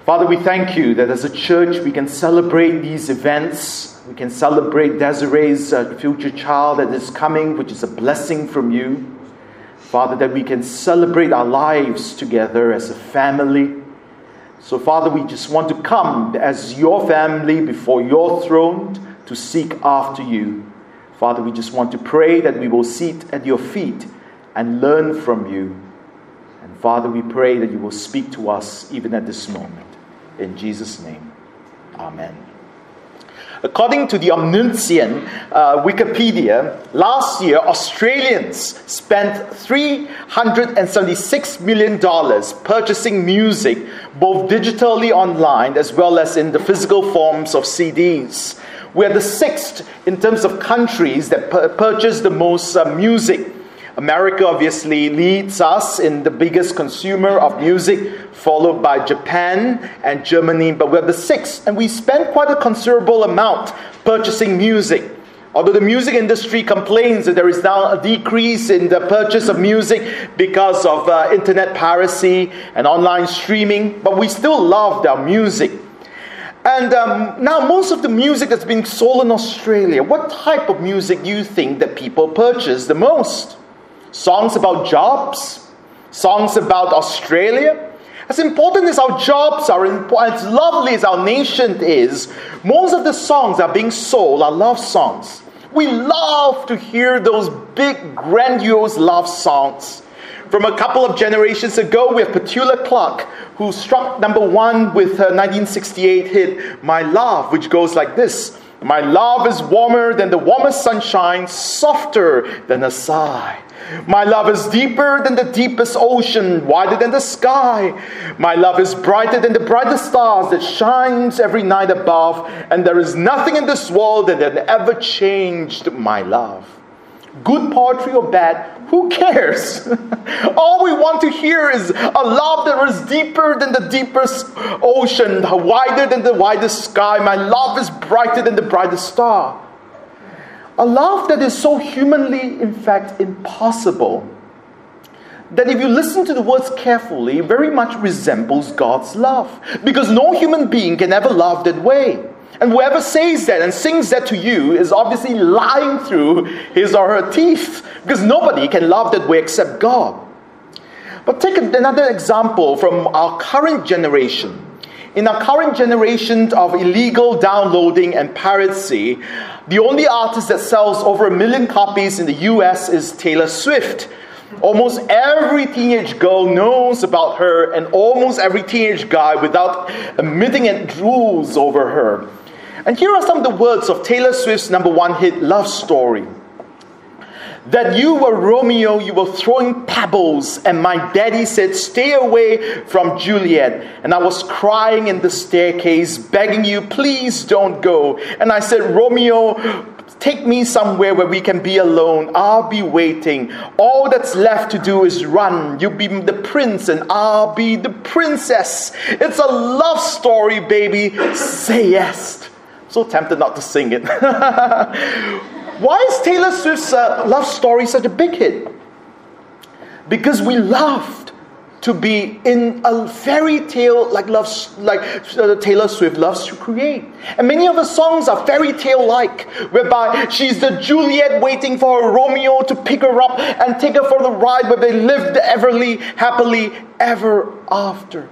Father, we thank you that as a church we can celebrate these events. We can celebrate Desiree's future child that is coming, which is a blessing from you. Father, that we can celebrate our lives together as a family. So, Father, we just want to come as your family before your throne to seek after you. Father, we just want to pray that we will sit at your feet and learn from you. And Father, we pray that you will speak to us even at this moment. In Jesus' name, amen. According to the omniscient Wikipedia, last year Australians spent $376 million purchasing music, both digitally online as well as in the physical forms of CDs. We are the sixth in terms of countries that purchase the most music. America obviously leads us in the biggest consumer of music, followed by Japan and Germany. But we're the sixth, and we spend quite a considerable amount purchasing music. Although the music industry complains that there is now a decrease in the purchase of music because of internet piracy and online streaming, but we still loved our music. And now most of the music that's being sold in Australia, what type of music do you think that people purchase the most? Songs about jobs? Songs about Australia? As important as our jobs are, as lovely as our nation is, most of the songs that are being sold are love songs. We love to hear those big, grandiose love songs. From a couple of generations ago, we have Petula Clark, who struck number one with her 1968 hit, My Love, which goes like this. My love is warmer than the warmest sunshine, softer than a sigh. My love is deeper than the deepest ocean, wider than the sky. My love is brighter than the brightest stars that shines every night above. And there is nothing in this world that has ever changed my love. Good poetry or bad, who cares? All we want to hear is a love that is deeper than the deepest ocean, wider than the widest sky. My love is brighter than the brightest star. A love that is so humanly, in fact, impossible, that if you listen to the words carefully, very much resembles God's love. Because no human being can ever love that way. And whoever says that and sings that to you is obviously lying through his or her teeth. Because nobody can love that way except God. But take another example from our current generation. In our current generation of illegal downloading and piracy, the only artist that sells over 1 million copies in the US is Taylor Swift. Almost every teenage girl knows about her, and almost every teenage guy, without admitting it, drools over her. And here are some of the words of Taylor Swift's number one hit, Love Story. That you were Romeo, you were throwing pebbles, and my daddy said, stay away from Juliet. And I was crying in the staircase, begging you, please don't go. And I said, Romeo, take me somewhere where we can be alone. I'll be waiting. All that's left to do is run. You be the prince and I'll be the princess. It's a love story, baby. Say yes. So tempted not to sing it. Why is Taylor Swift's love story such a big hit? Because we loved to be in a fairy tale like Taylor Swift loves to create. And many of her songs are fairy tale-like, whereby she's the Juliet waiting for her Romeo to pick her up and take her for the ride where they lived happily ever after.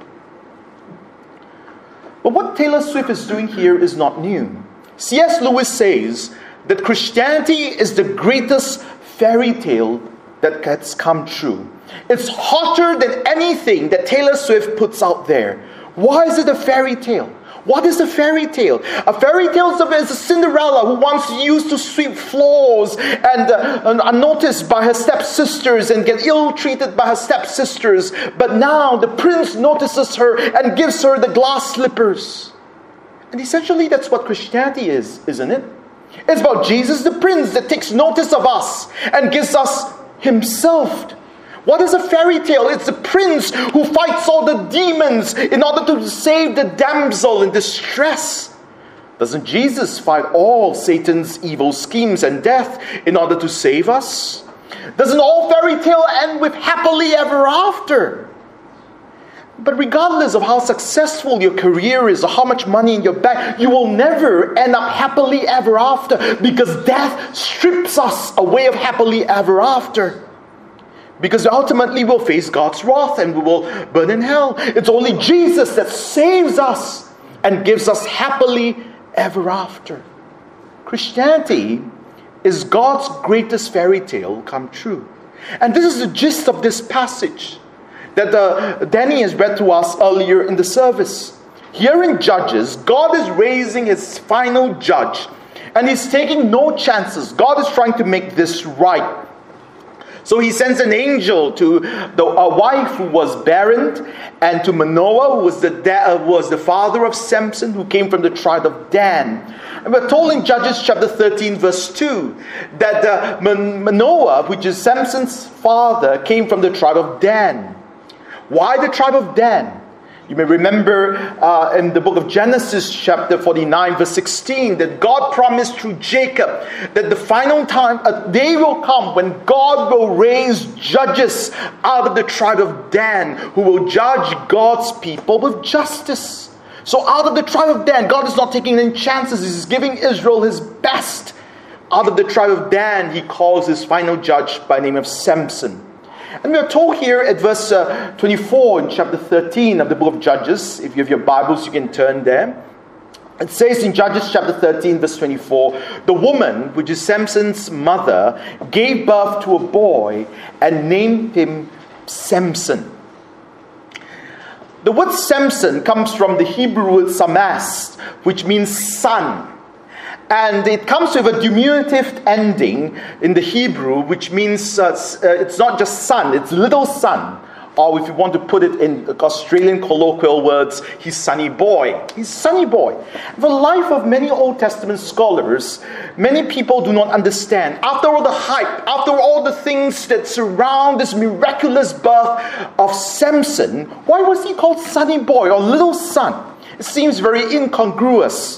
But what Taylor Swift is doing here is not new. C.S. Lewis says that Christianity is the greatest fairy tale that has come true. It's hotter than anything that Taylor Swift puts out there. Why is it a fairy tale? What is a fairy tale? A fairy tale is a Cinderella who once used to sweep floors and unnoticed by her stepsisters and get ill-treated by her stepsisters. But now the prince notices her and gives her the glass slippers. And essentially that's what Christianity is, isn't it? It's about Jesus the Prince that takes notice of us and gives us himself. What is a fairy tale? It's the prince who fights all the demons in order to save the damsel in distress. Doesn't Jesus fight all Satan's evil schemes and death in order to save us? Doesn't all fairy tale end with happily ever after? But regardless of how successful your career is or how much money in your bank, you will never end up happily ever after, because death strips us away of happily ever after. Because ultimately we'll face God's wrath and we will burn in hell. It's only Jesus that saves us and gives us happily ever after. Christianity is God's greatest fairy tale come true. And this is the gist of this passage that Danny has read to us earlier in the service. Here in Judges, God is raising his final judge, and he's taking no chances. God is trying to make this right. So he sends an angel to a wife who was barren, and to Manoah, who was the father of Samson, who came from the tribe of Dan. And we're told in Judges chapter 13 verse 2 that Manoah, which is Samson's father, came from the tribe of Dan. Why the tribe of Dan? You may remember in the book of Genesis chapter 49 verse 16 that God promised through Jacob that the final time, a day will come when God will raise judges out of the tribe of Dan who will judge God's people with justice. So out of the tribe of Dan, God is not taking any chances. He's giving Israel his best. Out of the tribe of Dan, he calls his final judge by the name of Samson. And we are told here at verse 24 in chapter 13 of the book of Judges. If you have your Bibles, you can turn there. It says in Judges chapter 13 verse 24, the woman, which is Samson's mother, gave birth to a boy and named him Samson. The word Samson comes from the Hebrew word samas, which means son. And it comes with a diminutive ending in the Hebrew, which means it's not just son, it's little son. Or if you want to put it in Australian colloquial words, he's sonny boy. He's sonny boy. The life of many Old Testament scholars, many people do not understand. After all the hype, after all the things that surround this miraculous birth of Samson, why was he called sonny boy or little son? It seems very incongruous.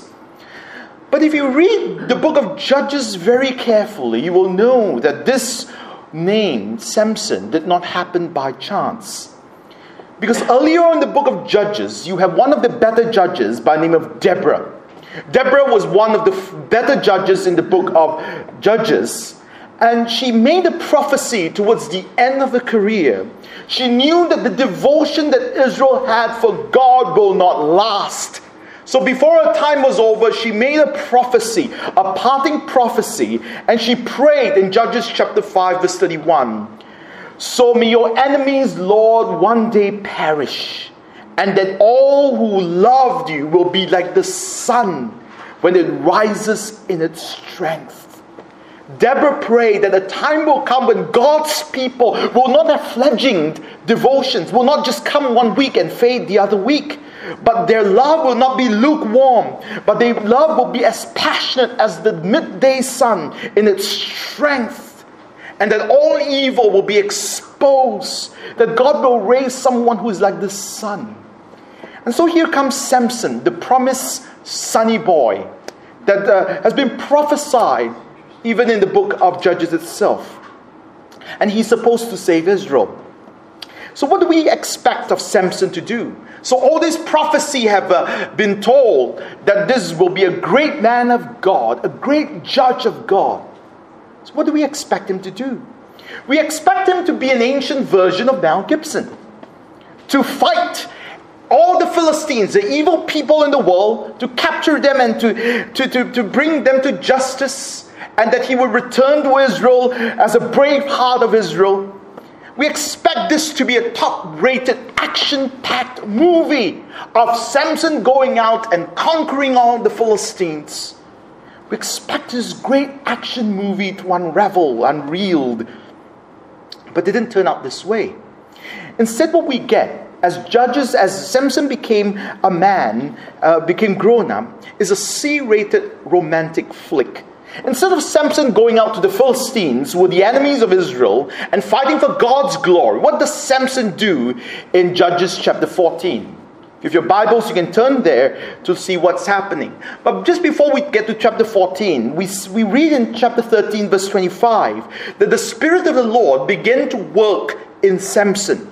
But if you read the book of Judges very carefully, you will know that this name, Samson, did not happen by chance. Because earlier in the book of Judges, you have one of the better judges by the name of Deborah. Deborah was one of the better judges in the book of Judges. And she made a prophecy towards the end of her career. She knew that the devotion that Israel had for God will not last. So before her time was over, she made a prophecy, a parting prophecy, and she prayed in Judges chapter 5 verse 31. So may your enemies, Lord, one day perish, and that all who loved you will be like the sun when it rises in its strength. Deborah prayed that a time will come when God's people will not have fledgling devotions, will not just come one week and fade the other week. But their love will not be lukewarm, but their love will be as passionate as the midday sun in its strength. And that all evil will be exposed. That God will raise someone who is like the sun. And so here comes Samson, the promised sonny boy that has been prophesied even in the book of Judges itself. And he's supposed to save Israel. So what do we expect of Samson to do? So all this prophecy have been told that this will be a great man of God, a great judge of God. So what do we expect him to do? We expect him to be an ancient version of Mel Gibson. To fight all the Philistines, the evil people in the world, to capture them and to bring them to justice. And that he will return to Israel as a brave heart of Israel. We expect this to be a top-rated, action-packed movie of Samson going out and conquering all the Philistines. We expect this great action movie to unravel, unreeled. But it didn't turn out this way. Instead, what we get as judges, as Samson became a man, became grown up, is a C-rated romantic flick. Instead of Samson going out to the Philistines, who were the enemies of Israel, and fighting for God's glory, what does Samson do in Judges chapter 14? If you have your Bibles, you can turn there to see what's happening. But just before we get to chapter 14, we read in chapter 13 verse 25 that the Spirit of the Lord began to work in Samson.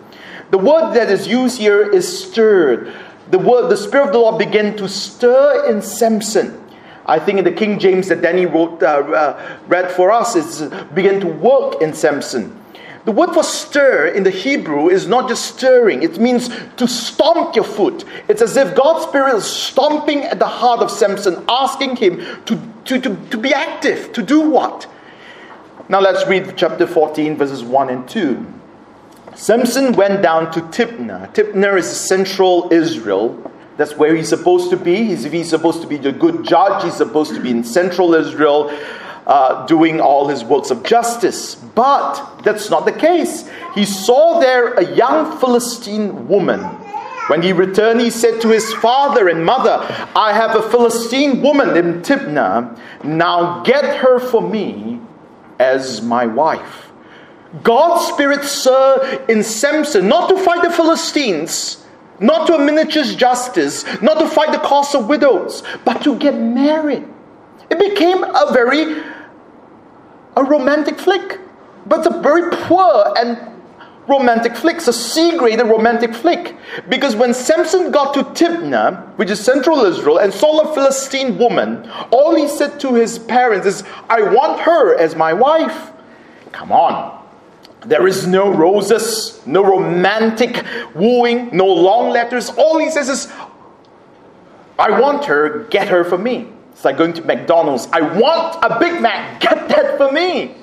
The word that is used here is stirred. The Spirit of the Lord began to stir in Samson. I think in the King James that Danny read for us, it's began to work in Samson. The word for stir in the Hebrew is not just stirring. It means to stomp your foot. It's as if God's Spirit is stomping at the heart of Samson, asking him to be active. To do what? Now let's read chapter 14, verses 1 and 2. Samson went down to Timnah. Timnah is central Israel. That's where he's supposed to be. He's supposed to be the good judge. He's supposed to be in central Israel, doing all his works of justice. But that's not the case. He saw there a young Philistine woman. When he returned, he said to his father and mother, I have a Philistine woman in Timnah. Now get her for me as my wife. God's Spirit stirred in Samson, not to fight the Philistines, not to administer justice, not to fight the cause of widows, but to get married. It became a romantic flick. But it's a very poor and romantic flick. It's a C-graded romantic flick. Because when Samson got to Timnah, which is central Israel, and saw a Philistine woman, all he said to his parents is, I want her as my wife. Come on. There is no roses, no romantic wooing, no long letters. All he says is, I want her, get her for me. It's like going to McDonald's. I want a Big Mac, get that for me.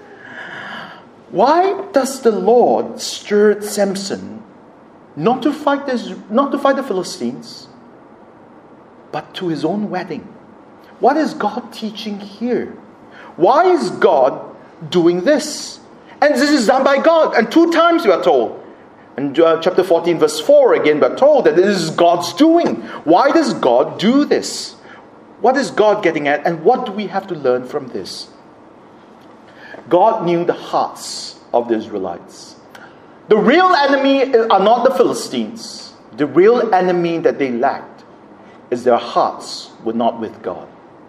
Why does the Lord stir Samson not to fight the Philistines, but to his own wedding? What is God teaching here? Why is God doing this? And this is done by God. And 2 times we are told. In chapter 14 verse 4 again we are told that this is God's doing. Why does God do this? What is God getting at? And what do we have to learn from this? God knew the hearts of the Israelites. The real enemy are not the Philistines. The real enemy that they lacked is their hearts were not with God.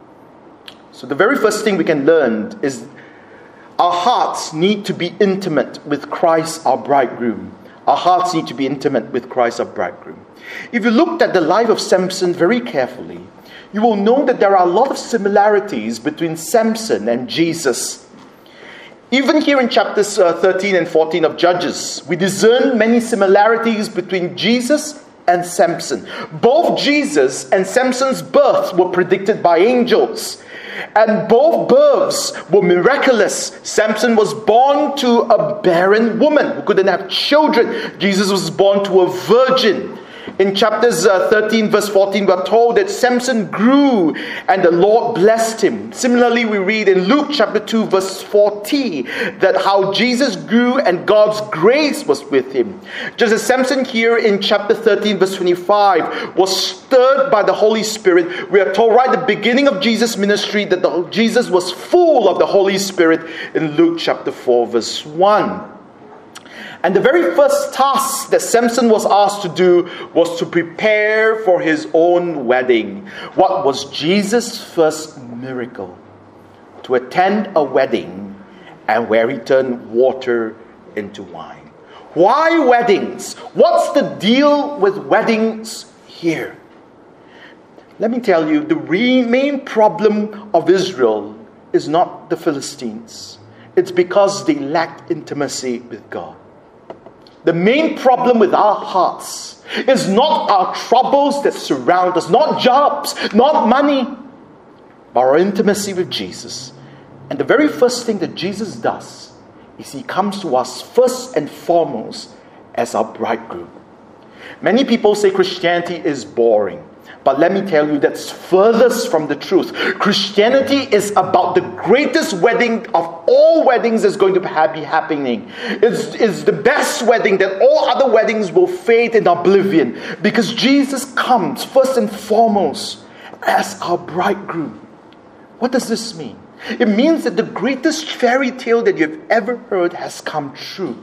So the very first thing we can learn is our hearts need to be intimate with Christ, our bridegroom. Our hearts need to be intimate with Christ, our bridegroom. If you looked at the life of Samson very carefully, you will know that there are a lot of similarities between Samson and Jesus. Even here in chapters 13 and 14 of Judges, we discern many similarities between Jesus and Samson. Both Jesus and Samson's birth were predicted by angels. And both births were miraculous. Samson was born to a barren woman who couldn't have children. Jesus was born to a virgin. In chapters 13 verse 14 we are told that Samson grew and the Lord blessed him. Similarly we read in Luke chapter 2 verse 40 that how Jesus grew and God's grace was with him. Just as Samson here in chapter 13 verse 25 was stirred by the Holy Spirit, we are told right at the beginning of Jesus' ministry that Jesus was full of the Holy Spirit in Luke chapter 4 verse 1. And the very first task that Samson was asked to do was to prepare for his own wedding. What was Jesus' first miracle? To attend a wedding and where he turned water into wine. Why weddings? What's the deal with weddings here? Let me tell you, the main problem of Israel is not the Philistines. It's because they lacked intimacy with God. The main problem with our hearts is not our troubles that surround us, not jobs, not money, but our intimacy with Jesus. And the very first thing that Jesus does is he comes to us first and foremost as our bridegroom. Many people say Christianity is boring. But let me tell you, that's furthest from the truth. Christianity is about the greatest wedding of all weddings that's going to be happening. It's the best wedding that all other weddings will fade in oblivion. Because Jesus comes first and foremost as our bridegroom. What does this mean? It means that the greatest fairy tale that you've ever heard has come true.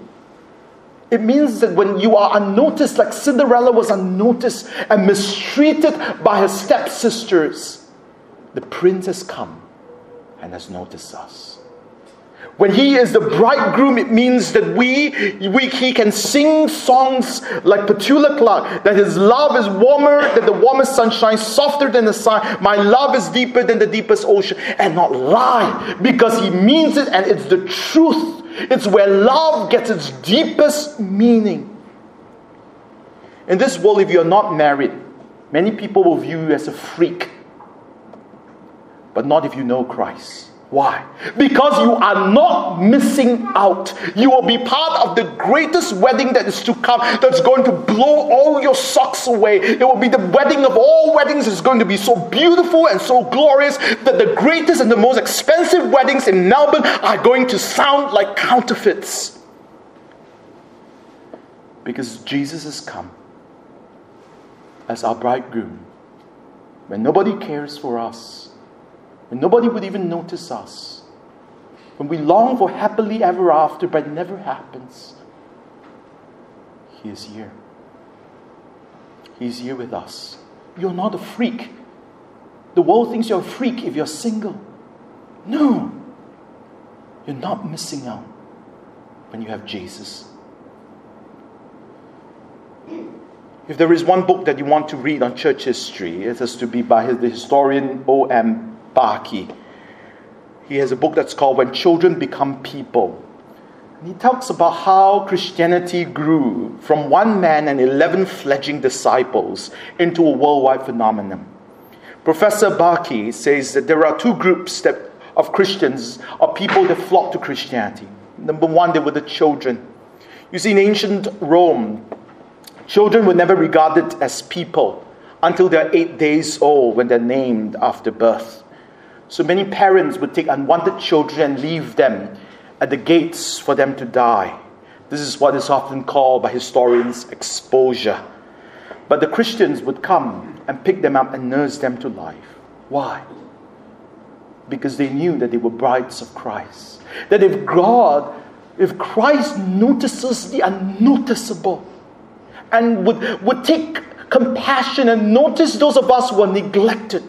It means that when you are unnoticed, like Cinderella was unnoticed and mistreated by her stepsisters, the prince has come and has noticed us. When He is the bridegroom, it means that He can sing songs like Petula Clark, that His love is warmer than the warmest sunshine, softer than the sun. My love is deeper than the deepest ocean, and not lie, because He means it and it's the truth. It's where love gets its deepest meaning. In this world, if you're not married, many people will view you as a freak, but not if you know Christ. Why? Because you are not missing out. You will be part of the greatest wedding that is to come, that's going to blow all your socks away. It will be the wedding of all weddings. It's going to be so beautiful and so glorious that the greatest and the most expensive weddings in Melbourne are going to sound like counterfeits. Because Jesus has come as our bridegroom when nobody cares for us, when nobody would even notice us, when we long for happily ever after but it never happens. He is here. He is here with us. You're not a freak. The world thinks you're a freak if you're single. No. You're not missing out when you have Jesus. If there is one book that you want to read on church history, it has to be by the historian O.M. Barkey. He has a book that's called When Children Become People. And he talks about how Christianity grew from one man and 11 fledgling disciples into a worldwide phenomenon. Professor Barkey says that there are two groups of Christians, or people that flock to Christianity. Number one, they were the children. You see, in ancient Rome, children were never regarded as people until they're 8 days old, when they're named after birth. So many parents would take unwanted children and leave them at the gates for them to die. This is what is often called by historians exposure. But the Christians would come and pick them up and nurse them to life. Why? Because they knew that they were brides of Christ. That if Christ notices the unnoticeable and would take compassion and notice those of us who are neglected,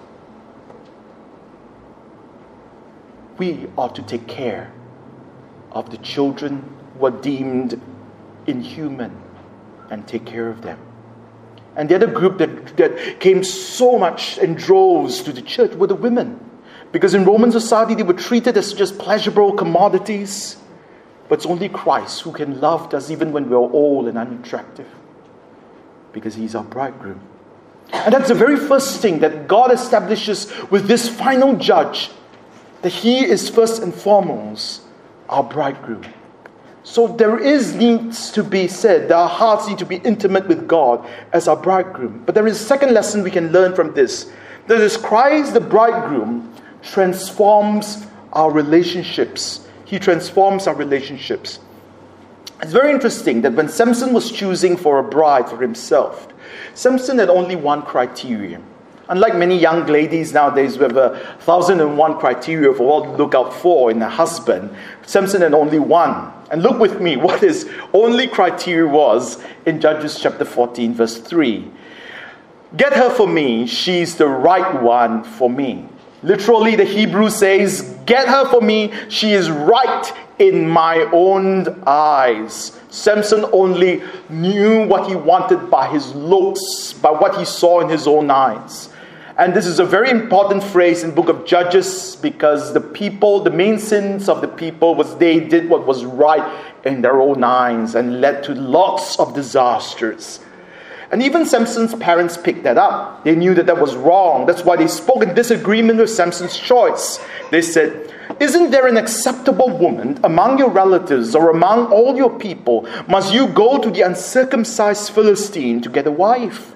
we ought to take care of the children who are deemed inhuman and take care of them. And the other group that came so much in droves to the church were the women. Because in Roman society they were treated as just pleasurable commodities. But it's only Christ who can love us even when we're old and unattractive. Because He's our bridegroom. And that's the very first thing that God establishes with this final judge, that He is first and foremost our bridegroom. So there needs to be said that our hearts need to be intimate with God as our bridegroom. But there is a second lesson we can learn from this. That is, Christ the bridegroom transforms our relationships. He transforms our relationships. It's very interesting that when Samson was choosing for a bride for himself, Samson had only one criteria. Unlike many young ladies nowadays who have 1,001 criteria for what to look out for in a husband, Samson had only one. And look with me what his only criteria was in Judges chapter 14 verse 3. Get her for me, she's the right one for me. Literally the Hebrew says, get her for me, she is right in my own eyes. Samson only knew what he wanted by his looks, by what he saw in his own eyes. And this is a very important phrase in the book of Judges, because the main sins of the people was they did what was right in their own eyes and led to lots of disasters. And even Samson's parents picked that up. They knew that was wrong. That's why they spoke in disagreement with Samson's choice. They said, isn't there an acceptable woman among your relatives or among all your people? Must you go to the uncircumcised Philistine to get a wife?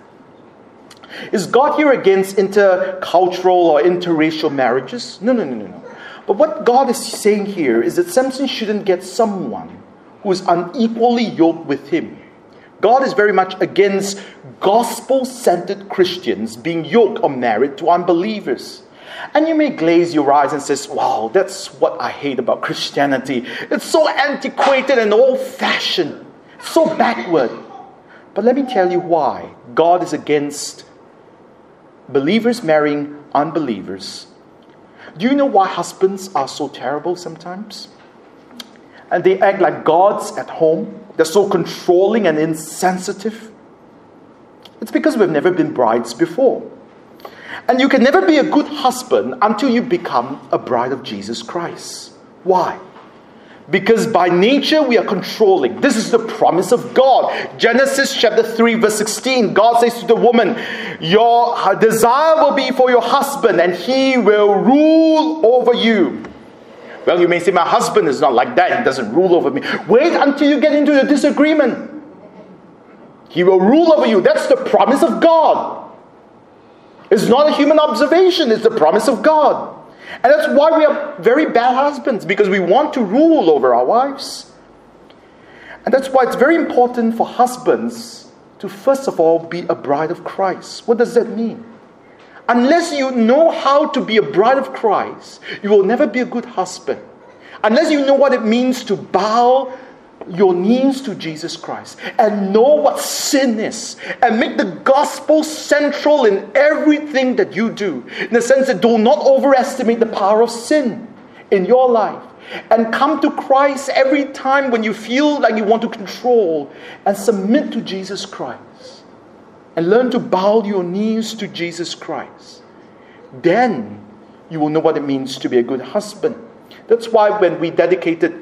Is God here against intercultural or interracial marriages? No. But what God is saying here is that Samson shouldn't get someone who is unequally yoked with him. God is very much against gospel-centered Christians being yoked or married to unbelievers. And you may glaze your eyes and say, wow, that's what I hate about Christianity. It's so antiquated and old-fashioned, so backward. But let me tell you why God is against believers marrying unbelievers. Do you know why husbands are so terrible sometimes? and they act like gods at home. They're so controlling and insensitive. It's because we've never been brides before. And you can never be a good husband until you become a bride of Jesus Christ. Why? Because by nature we are controlling. This is the promise of God. Genesis chapter 3 verse 16. God says to the woman, your desire will be for your husband and he will rule over you. Well, you may say, my husband is not like that. He doesn't rule over me. Wait until you get into a disagreement. He will rule over you. That's the promise of God. It's not a human observation. It's the promise of God. And that's why we are very bad husbands, because we want to rule over our wives. And that's why it's very important for husbands to first of all be a bride of Christ. What does that mean? Unless you know how to be a bride of Christ, you will never be a good husband. Unless you know what it means to bow your knees to Jesus Christ and know what sin is and make the gospel central in everything that you do, in the sense that do not overestimate the power of sin in your life, and come to Christ every time when you feel like you want to control, and submit to Jesus Christ and learn to bow your knees to Jesus Christ. Then you will know what it means to be a good husband. That's why when we dedicated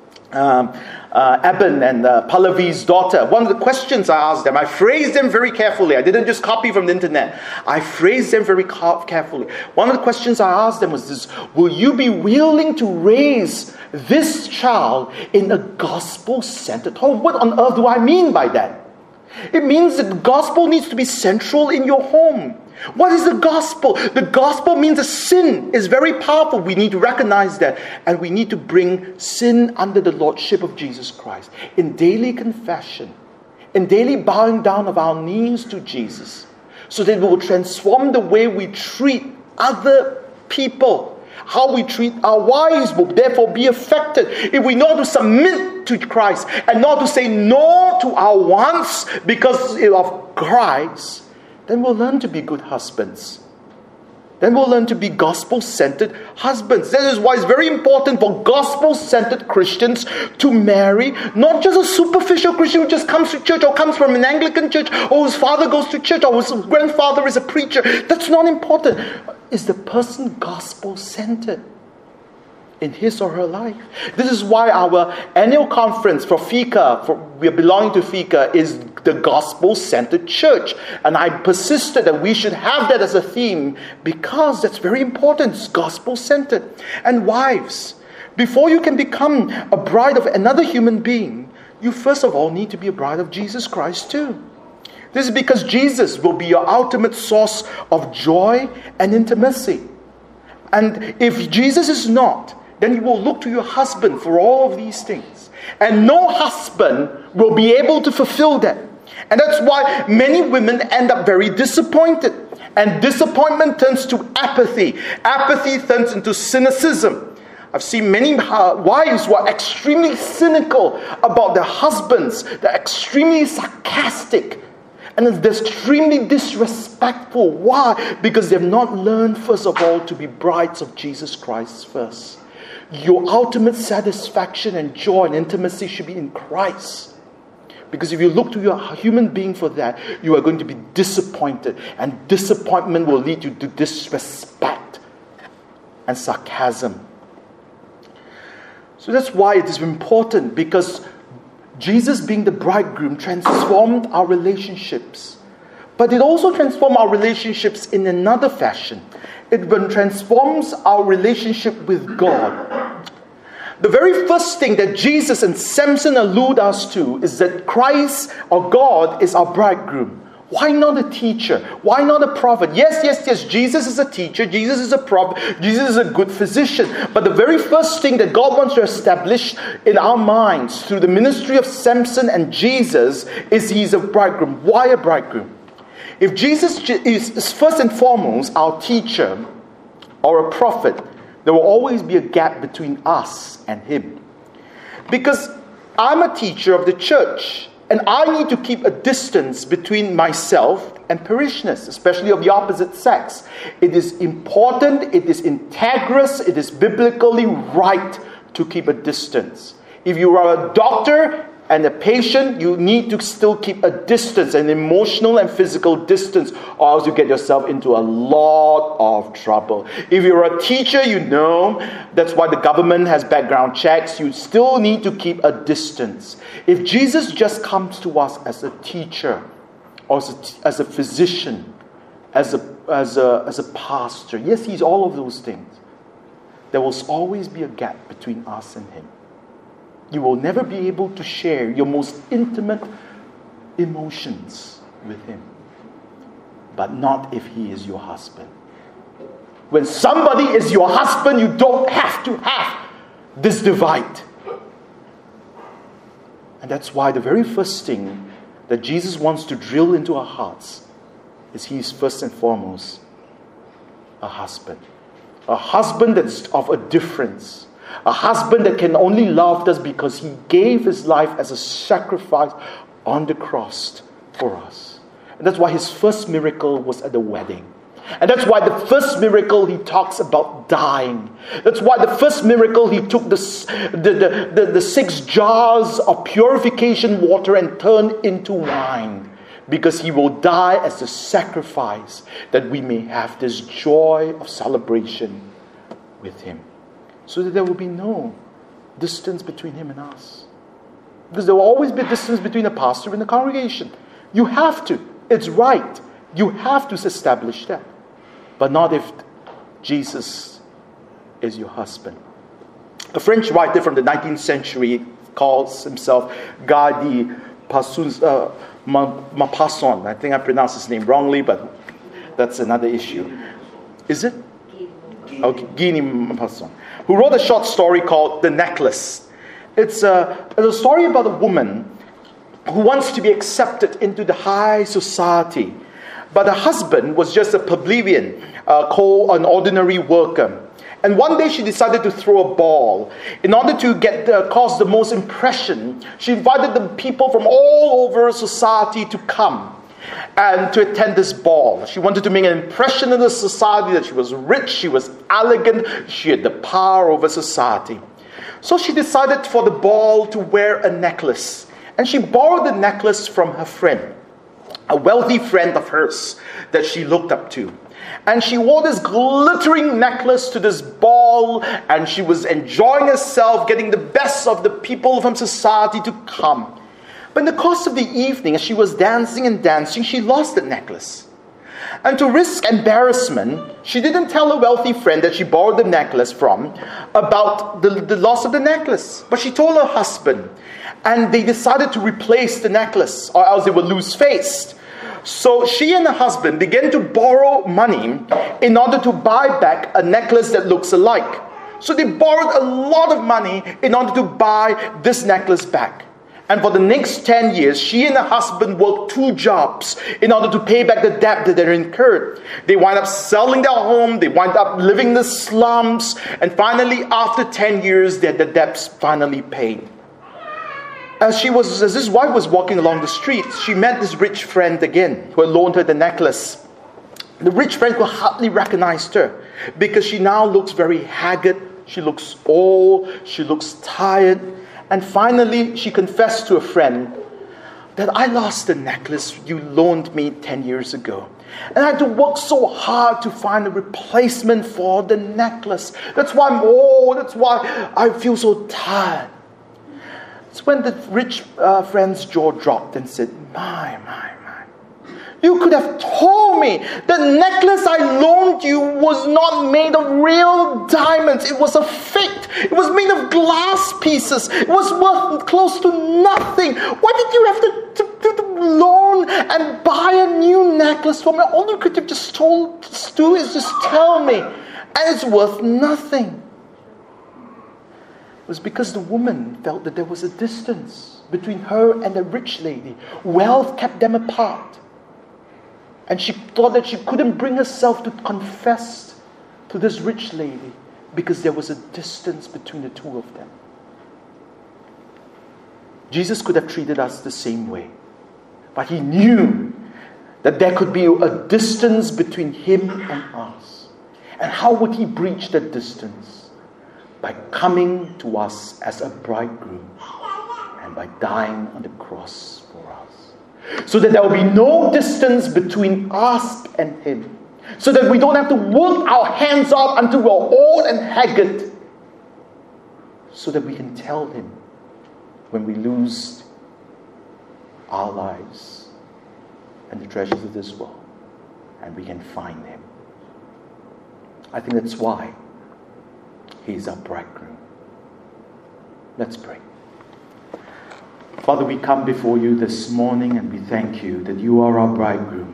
Eben and Pallavi's daughter, one of the questions I asked them, I phrased them very carefully. I didn't just copy from the internet. I phrased them very carefully. One of the questions I asked them was this: will you be willing to raise this child in a gospel-centered home? What on earth do I mean by that? It means that the gospel needs to be central in your home. What is the gospel? The gospel means that sin is very powerful. We need to recognize that. And we need to bring sin under the lordship of Jesus Christ. In daily confession, in daily bowing down of our knees to Jesus, so that we will transform the way we treat other people. How we treat our wives will therefore be affected. If we know to submit to Christ and not to say no to our wants because of Christ, then we'll learn to be good husbands. Then we'll learn to be gospel-centered husbands. That is why it's very important for gospel-centered Christians to marry not just a superficial Christian who just comes to church or comes from an Anglican church or whose father goes to church or whose grandfather is a preacher. That's not important. Is the person gospel-centered in his or her life? This is why our annual conference for FICA, we are belonging to FICA, is the gospel-centered church. And I persisted that we should have that as a theme because that's very important. It's gospel-centered. And wives, before you can become a bride of another human being, you first of all need to be a bride of Jesus Christ too. This is because Jesus will be your ultimate source of joy and intimacy. And if Jesus is not, then you will look to your husband for all of these things. And no husband will be able to fulfill that. And that's why many women end up very disappointed. And disappointment turns to apathy. Apathy turns into cynicism. I've seen many wives who are extremely cynical about their husbands. They're extremely sarcastic. And they're extremely disrespectful. Why? Because they've not learned, first of all, to be brides of Jesus Christ first. Your ultimate satisfaction and joy and intimacy should be in Christ. Because if you look to your human being for that, you are going to be disappointed. And disappointment will lead you to disrespect and sarcasm. So that's why it is important, because Jesus being the bridegroom transformed our relationships. But it also transformed our relationships in another fashion. It transforms our relationship with God. The very first thing that Jesus and Samson allude us to is that Christ or God is our bridegroom. Why not a teacher? Why not a prophet? Yes, Jesus is a teacher. Jesus is a prophet. Jesus is a good physician. But the very first thing that God wants to establish in our minds through the ministry of Samson and Jesus is He's a bridegroom. Why a bridegroom? If Jesus is first and foremost our teacher or a prophet, there will always be a gap between us and Him. Because I'm a teacher of the church, and I need to keep a distance between myself and parishioners, especially of the opposite sex. It is important, it is integrous, it is biblically right to keep a distance. If you are a doctor and a patient, you need to still keep a distance, an emotional and physical distance, or else you get yourself into a lot of trouble. If you're a teacher, you know that's why the government has background checks. You still need to keep a distance. If Jesus just comes to us as a teacher, or as a physician, as a pastor, yes, he's all of those things, there will always be a gap between us and him. You will never be able to share your most intimate emotions with him. But not if he is your husband. When somebody is your husband, you don't have to have this divide. And that's why the very first thing that Jesus wants to drill into our hearts is he is first and foremost a husband. A husband that's of a difference. A husband that can only love us because he gave his life as a sacrifice on the cross for us. And that's why his first miracle was at the wedding. And that's why the first miracle he talks about dying. That's why the first miracle he took the 6 jars of purification water and turned into wine. Because he will die as a sacrifice that we may have this joy of celebration with him. So that there will be no distance between him and us. Because there will always be a distance between a pastor and the congregation. You have to. It's right. You have to establish that. But not if Jesus is your husband. A French writer from the 19th century calls himself Guy de Maupassant. I think I pronounced his name wrongly, but that's another issue. Is it? Okay, Guy de Maupassant, who wrote a short story called The Necklace. It's a story about a woman who wants to be accepted into the high society. But her husband was just a plebeian, an ordinary worker. And one day she decided to throw a ball. In order to cause the most impression, she invited the people from all over society to come and to attend this ball. She wanted to make an impression in the society that she was rich, she was elegant, she had the power over society. So she decided for the ball to wear a necklace. And she borrowed the necklace from her friend, a wealthy friend of hers that she looked up to. And she wore this glittering necklace to this ball, and she was enjoying herself, getting the best of the people from society to come. But in the course of the evening, as she was dancing and dancing, she lost the necklace. And to risk embarrassment, she didn't tell her wealthy friend that she borrowed the necklace from about the loss of the necklace. But she told her husband, and they decided to replace the necklace, or else they would lose face. So she and her husband began to borrow money in order to buy back a necklace that looks alike. So they borrowed a lot of money in order to buy this necklace back. And for the next 10 years, she and her husband worked 2 jobs in order to pay back the debt that they incurred. They wind up selling their home, they wind up living in the slums, and finally, after 10 years, the debts finally paid. As his wife was walking along the street, she met this rich friend again, who had loaned her the necklace. The rich friend could hardly recognize her, because she now looks very haggard, she looks old, she looks tired. And finally, she confessed to a friend that I lost the necklace you loaned me 10 years ago. And I had to work so hard to find a replacement for the necklace. That's why I'm old. That's why I feel so tired. It's when the rich friend's jaw dropped and said, My. You could have told me the necklace I loaned you was not made of real diamonds. It was a fake. It was made of glass pieces. It was worth close to nothing. Why did you have to loan and buy a new necklace for me? All you could have just do is just tell me. And it's worth nothing. It was because the woman felt that there was a distance between her and the rich lady. Wealth kept them apart. And she thought that she couldn't bring herself to confess to this rich lady because there was a distance between the two of them. Jesus could have treated us the same way. But he knew that there could be a distance between him and us. And how would he breach that distance? by coming to us as a bridegroom and by dying on the cross for us. So that there will be no distance between us and Him. So that we don't have to work our hands off until we're old and haggard. So that we can tell Him when we lose our lives and the treasures of this world, and we can find Him. I think that's why He's our bridegroom. Let's pray. Father, we come before You this morning and we thank You that You are our bridegroom.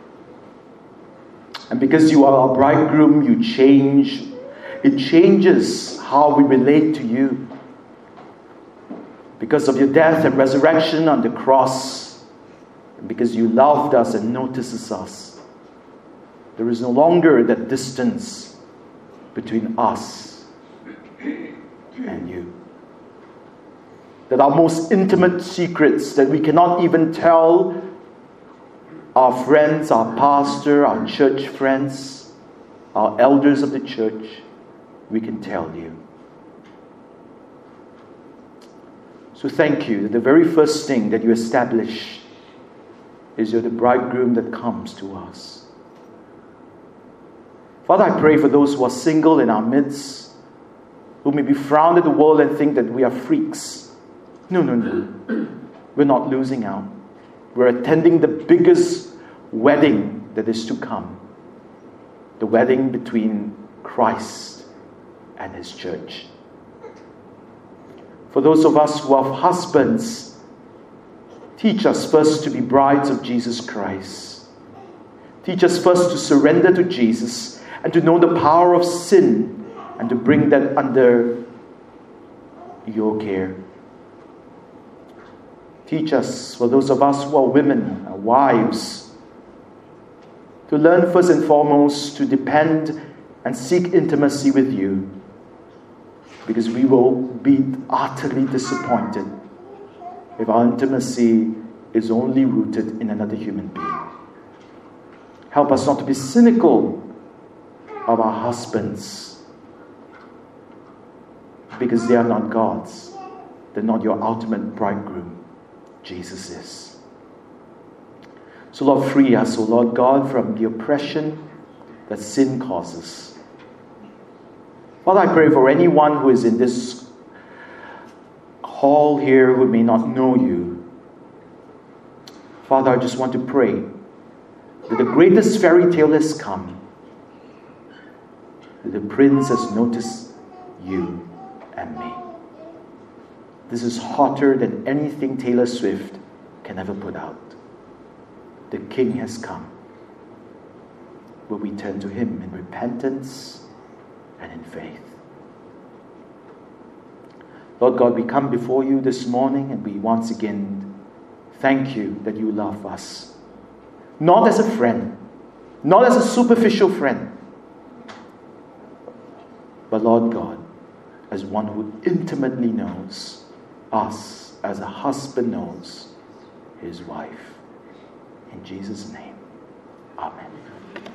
And because You are our bridegroom, You change. It changes how we relate to You. Because of Your death and resurrection on the cross, and because You loved us and notices us, there is no longer that distance between us and You. That our most intimate secrets that we cannot even tell our friends, our pastor, our church friends, our elders of the church, we can tell You. So thank You that the very first thing that You establish is You're the bridegroom that comes to us. Father, I pray for those who are single in our midst, who may be frowned at the world and think that we are freaks. No. We're not losing out. We're attending the biggest wedding that is to come. The wedding between Christ and His church. For those of us who have husbands, teach us first to be brides of Jesus Christ. Teach us first to surrender to Jesus and to know the power of sin and to bring that under Your care. Teach us, for those of us who are women, our wives, to learn first and foremost to depend and seek intimacy with You, because we will be utterly disappointed if our intimacy is only rooted in another human being. Help us not to be cynical of our husbands, because they are not God's. They're not Your ultimate bridegroom. Jesus is. So Lord, free us, O Lord God, from the oppression that sin causes. Father, I pray for anyone who is in this hall here who may not know You. Father, I just want to pray that the greatest fairy tale has come, that the prince has noticed You and me. This is hotter than anything Taylor Swift can ever put out. The King has come. Will we turn to Him in repentance and in faith? Lord God, we come before You this morning and we once again thank You that You love us. Not as a friend, not as a superficial friend, but Lord God, as one who intimately knows us as a husband knows his wife. In Jesus' name, amen.